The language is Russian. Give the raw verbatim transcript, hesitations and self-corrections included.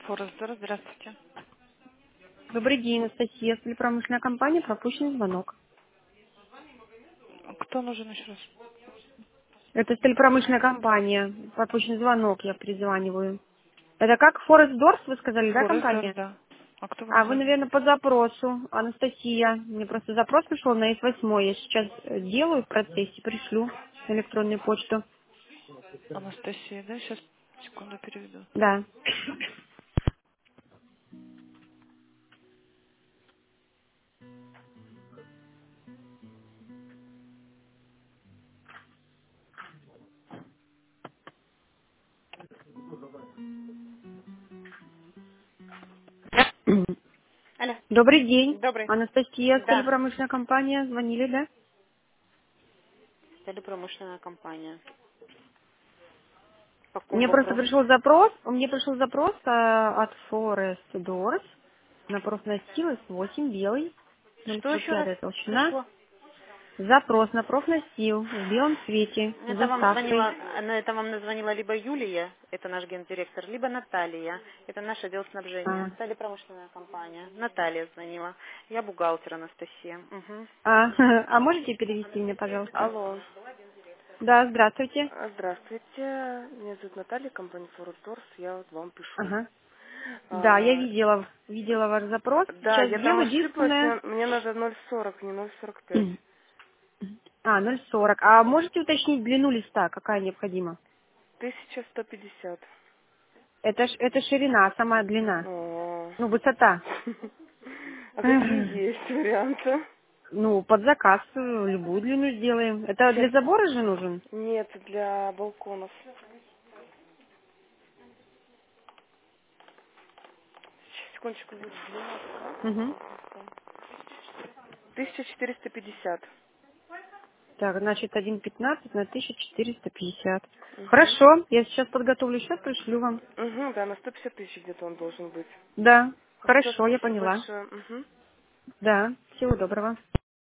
Форестер, здравствуйте. Добрый день, Анастасия. Промышленная компания, пропущенный звонок. Кто нужен еще раз? Это сталепромышленная компания. Пропущенный звонок, я перезваниваю. Это как Форест Дорс, вы сказали, да, Форестер, компания? да. А кто вам А вы, звонит? наверное, по запросу. Анастасия. Мне просто запрос пришел на эс восемь. Я сейчас э, делаю в процессе, пришлю на электронную почту. Анастасия, да? Сейчас, секунду, переведу. Да. Алло. Добрый день. Добрый. Анастасия, Да. сталепромышленная компания. Звонили, да? Сталепромышленная компания. По какому Мне просто вопросу? пришел запрос, мне пришел запрос а, от Forest Doors на профнастил эс восемь белый, Что еще раз ноль целых пять толщина. пришло? Запрос на профнастил в белом цвете с Это вам доставкой. звонила, ну, это вам назвонила либо Юлия, это наш гендиректор, либо Наталья, это наш отдел снабжения, А, сталепромышленная компания. Наталья звонила. Я бухгалтер Анастасия. Мгм. а, а можете перевести мне, пожалуйста? Алло. Да, здравствуйте. А, Здравствуйте. Меня зовут Наталья, компания Форекс. Я вот вам пишу. Ага. Да, я А, видела, видела ваш запрос. да, Сейчас я там сделаю ошиблась. единственное. Мне, мне надо ноль сорок, не ноль сорок пять. А, ноль сорок. А можете уточнить длину листа, какая необходима? тысяча сто пятьдесят. Это, ш- это ширина, а самая длина. О. Ну, высота. А какие есть варианты? Ну, под заказ э, любую длину сделаем. Это Сейчас. для забора же нужен? Нет, для балконов. Сейчас, секундочку, будет длина. Угу. тысяча четыреста пятьдесят. Так, значит, один пятнадцать на тысяча четыреста пятьдесят. Угу. Хорошо, я сейчас подготовлю счет, пришлю вам. Угу, да, на сто пятьдесят тысяч где-то он должен быть. Да, Хорошо, хорошо, я спасибо поняла. большое. Угу. Да, всего доброго.